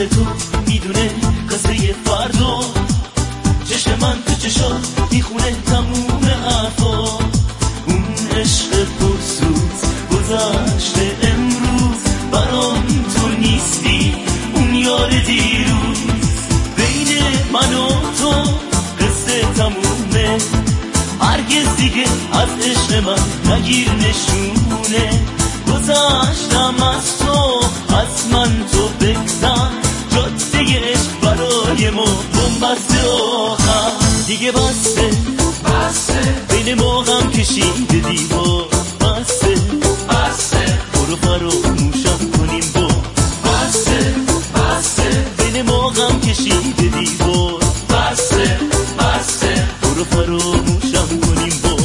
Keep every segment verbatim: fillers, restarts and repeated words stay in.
عشق تو میدونه قصه فردا، چشم من تو چشات میخونه تموم حرفا. اون عشق پرسوز گذشته امروز، برام تو نیستی اون یار دیروز. بین من و تو قصه تمومه، هرگز دیگه از عشق من نگیر نشونه. گذشتم از تو، از من تو بگذر، جاده عشق برای ما بنبسته آخر. دیگه بسته بسته بین ما غم کشیده دیوار، بسته بسته برو فراموشم کنیم با. بسته بسته بین ما غم کشیده دیوار، بسته بسته برو فراموشم کنیم با.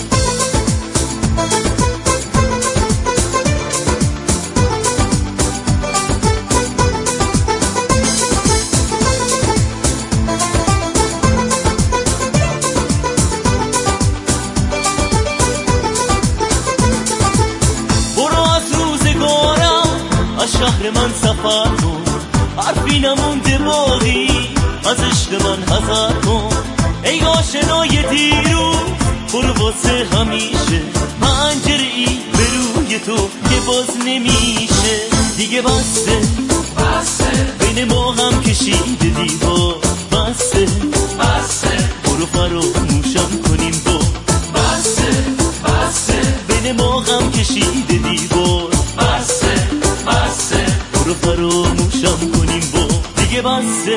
شهر من سفر کن، حرفی نمونده باقی از عشق من حذر کن. ای آشنای دیروز برو واسه همیشه، پنجره ای به روی تو که باز نمیشه. دیگه بسته بسته بین ما غم کشیده دیوار، بسته بسته برو فراموشم کنیم با. بسته بسته بین ما غم کشیده دیوار، بسته بسته برو فراموشم کنیم با. دیگه بسته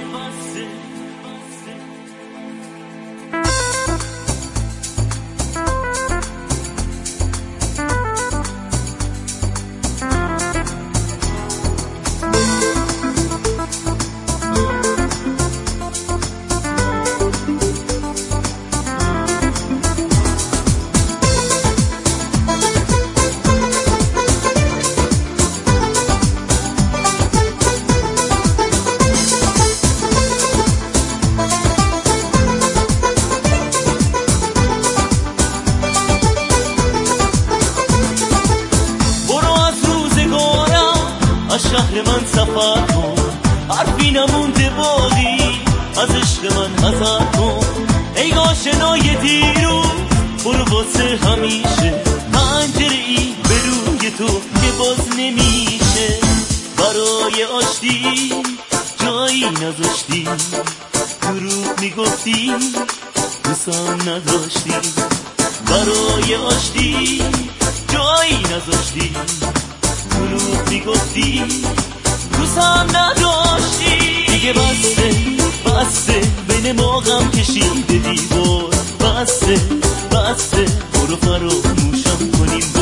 شهر من سفر کن، حرفی نمونده باقی از عشق من حذر کن. ای آشنای دیروز برو واسه همیشه، پنجره ای به روی تو که باز نمیشه. برای آشتی جایی نذاشتی، دروغ میگفتی دوستم نداشتی. برای آشتی جایی نذاشتی، دروغ میگفتی دوستم نداشتی. دیگه بسته بسته بین ما غم کشیده دیوار، بسته بسته برو فراموشم کنیم.